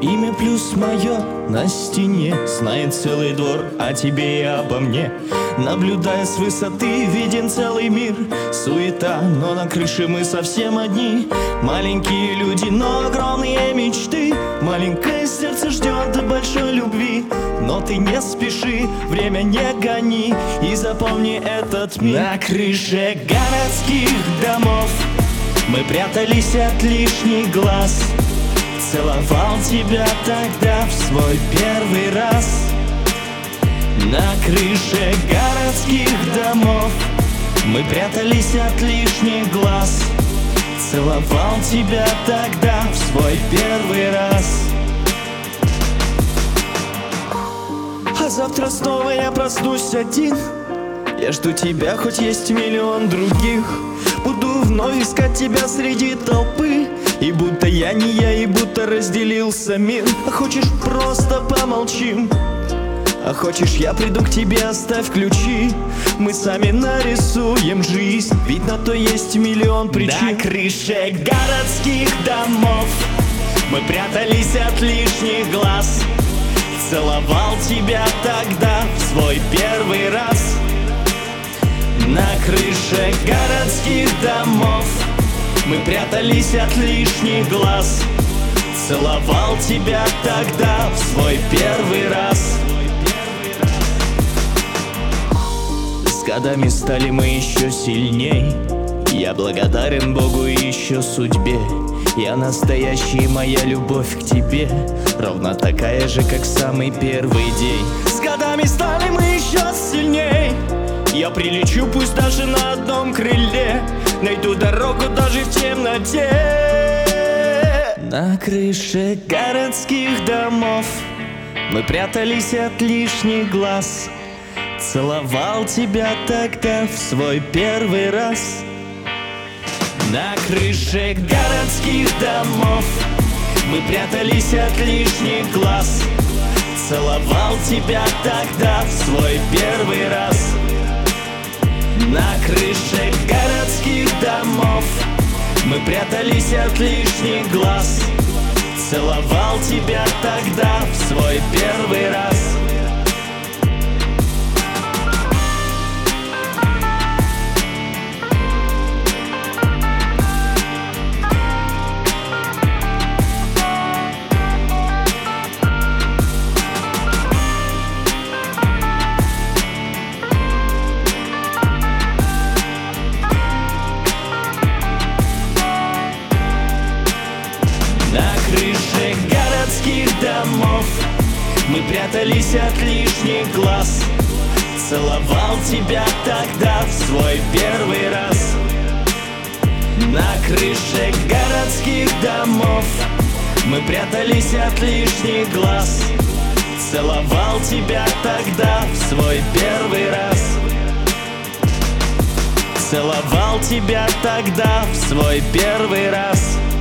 имя плюс мое на стене. Знает целый двор о тебе и обо мне. Наблюдая с высоты, виден целый мир. Суета, но на крыше мы совсем одни. Маленькие люди, но огромные мечты. Маленькое сердце ждет большой любви. Но ты не спеши, время не гони. И запомни этот миг. На крыше городских домов мы прятались от лишних глаз. Целовал тебя тогда в свой первый раз. На крыше городских домов мы прятались от лишних глаз. Целовал тебя тогда в свой первый раз. А завтра снова я проснусь один. Я жду тебя, хоть есть миллион других. Буду вновь искать тебя среди толпы. И будто я не я, и будто разделился мир. А хочешь, просто помолчим? А хочешь, я приду к тебе, оставь ключи. Мы сами нарисуем жизнь, ведь на то есть миллион причин. На крыше городских домов мы прятались от лишних глаз. Целовал тебя тогда в свой первый раз. На крыше городских домов мы прятались от лишних глаз. Целовал тебя тогда в свой первый раз. С годами стали мы еще сильней. Я благодарен Богу и еще судьбе. Я настоящий, моя любовь к тебе ровно такая же, как самый первый день. С годами стали мы еще сильней. Я прилечу, пусть даже на одном крыле. Найду дорогу даже в темноте. На крыше городских домов мы прятались от лишних глаз. Целовал тебя тогда в свой первый раз. На крыше городских домов мы прятались от лишних глаз. Целовал тебя тогда в свой первый раз. На крыше городских домов мы прятались от лишних глаз. Целовал тебя тогда в свой первый раз. На крыше городских домов мы прятались от лишних глаз. Целовал тебя тогда в свой первый раз. На крыше городских домов мы прятались от лишних глаз. Целовал тебя тогда в свой первый раз. Целовал тебя тогда в свой первый раз.